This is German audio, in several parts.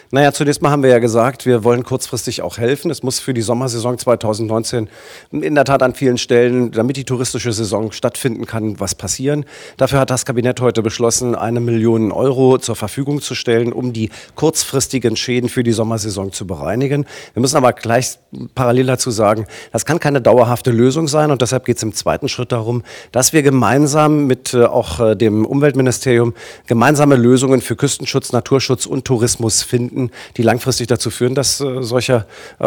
Naja, zunächst mal haben wir ja gesagt, wir wollen kurzfristig auch helfen. Es muss für die Sommersaison 2019 in der Tat an vielen Stellen, damit die touristische Saison stattfinden kann, was passieren. Dafür hat das Kabinett heute beschlossen, 1 Million Euro zur Verfügung zu stellen, um die kurzfristigen Schäden für die Sommersaison zu bereinigen. Wir müssen aber gleich parallel dazu sagen, das kann keine dauerhafte Lösung sein und deshalb geht es im zweiten Schritt darum, dass wir gemeinsam mit auch dem Umweltministerium gemeinsame Lösungen für Küstenschutz, Naturschutz und Tourismus finden, die langfristig dazu führen, dass solche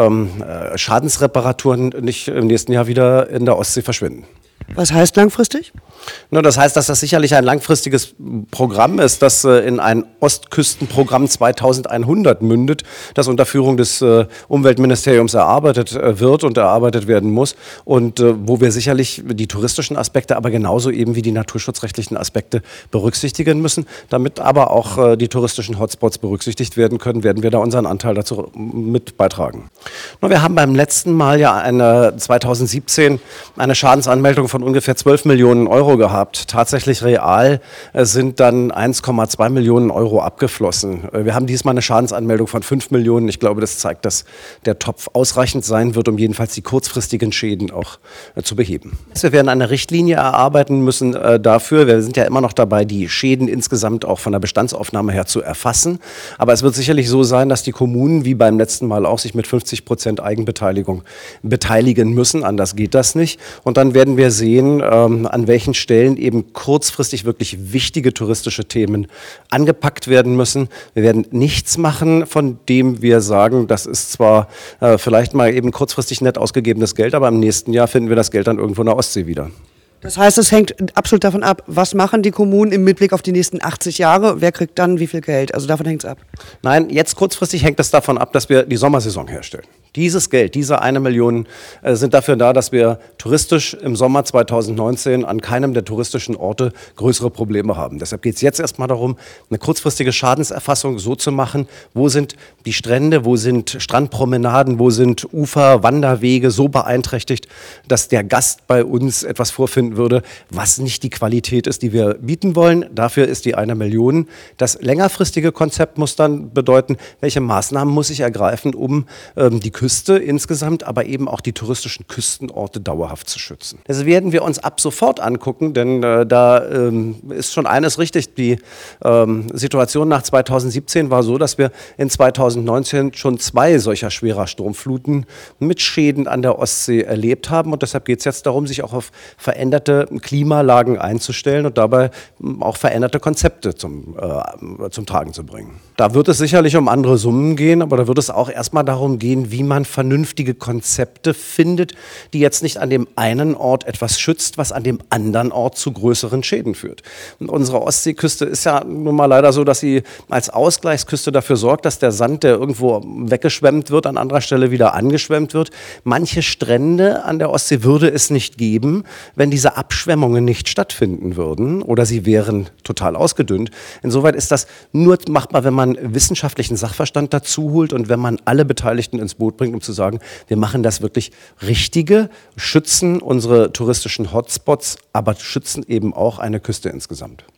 Schadensreparaturen nicht im nächsten Jahr wieder in der Ostsee verschwinden. Was heißt langfristig? Nur das heißt, dass das sicherlich ein langfristiges Programm ist, das in ein Ostküstenprogramm 2100 mündet, das unter Führung des Umweltministeriums erarbeitet wird und erarbeitet werden muss und wo wir sicherlich die touristischen Aspekte, aber genauso eben wie die naturschutzrechtlichen Aspekte berücksichtigen müssen. Damit aber auch die touristischen Hotspots berücksichtigt werden können, werden wir da unseren Anteil dazu mit beitragen. Nur wir haben beim letzten Mal ja 2017 eine Schadensanmeldung von ungefähr 12 Millionen Euro gehabt. Tatsächlich real sind dann 1,2 Millionen Euro abgeflossen. Wir haben diesmal eine Schadensanmeldung von 5 Millionen. Ich glaube, das zeigt, dass der Topf ausreichend sein wird, um jedenfalls die kurzfristigen Schäden auch zu beheben. Wir werden eine Richtlinie erarbeiten müssen dafür. Wir sind ja immer noch dabei, die Schäden insgesamt auch von der Bestandsaufnahme her zu erfassen. Aber es wird sicherlich so sein, dass die Kommunen, wie beim letzten Mal auch, sich mit 50% Eigenbeteiligung beteiligen müssen. Anders geht das nicht. Und dann werden wir sehen, an welchen Stellen eben kurzfristig wirklich wichtige touristische Themen angepackt werden müssen. Wir werden nichts machen, von dem wir sagen, das ist zwar vielleicht mal eben kurzfristig nett ausgegebenes Geld, aber im nächsten Jahr finden wir das Geld dann irgendwo in der Ostsee wieder. Das heißt, es hängt absolut davon ab, was machen die Kommunen im Mitblick auf die nächsten 80 Jahre, wer kriegt dann wie viel Geld? Also davon hängt es ab. Nein, jetzt kurzfristig hängt es davon ab, dass wir die Sommersaison herstellen. Dieses Geld, diese 1 Million sind dafür da, dass wir touristisch im Sommer 2019 an keinem der touristischen Orte größere Probleme haben. Deshalb geht es jetzt erstmal darum, eine kurzfristige Schadenserfassung so zu machen, wo sind die Strände, wo sind Strandpromenaden, wo sind Ufer, Wanderwege so beeinträchtigt, dass der Gast bei uns etwas vorfinden würde, was nicht die Qualität ist, die wir bieten wollen. Dafür ist die 1 Million. Das längerfristige Konzept muss dann bedeuten, welche Maßnahmen muss ich ergreifen, um die Küste insgesamt, aber eben auch die touristischen Küstenorte dauerhaft zu schützen. Das werden wir uns ab sofort angucken, denn da ist schon eines richtig. Die Situation nach 2017 war so, dass wir in 2019 schon 2 solcher schwerer Sturmfluten mit Schäden an der Ostsee erlebt haben. Und deshalb geht es jetzt darum, sich auch auf veränderte Klimalagen einzustellen und dabei auch veränderte Konzepte zum Tragen zu bringen. Da wird es sicherlich um andere Summen gehen, aber da wird es auch erstmal darum gehen, wie man vernünftige Konzepte findet, die jetzt nicht an dem einen Ort etwas schützt, was an dem anderen Ort zu größeren Schäden führt. Und unsere Ostseeküste ist ja nun mal leider so, dass sie als Ausgleichsküste dafür sorgt, dass der Sand, der irgendwo weggeschwemmt wird, an anderer Stelle wieder angeschwemmt wird. Manche Strände an der Ostsee würde es nicht geben, wenn diese Abschwemmungen nicht stattfinden würden oder sie wären total ausgedünnt. Insoweit ist das nur machbar, wenn man wissenschaftlichen Sachverstand dazu holt und wenn man alle Beteiligten ins Boot bringt, um zu sagen, wir machen das wirklich Richtige, schützen unsere touristischen Hotspots, aber schützen eben auch eine Küste insgesamt.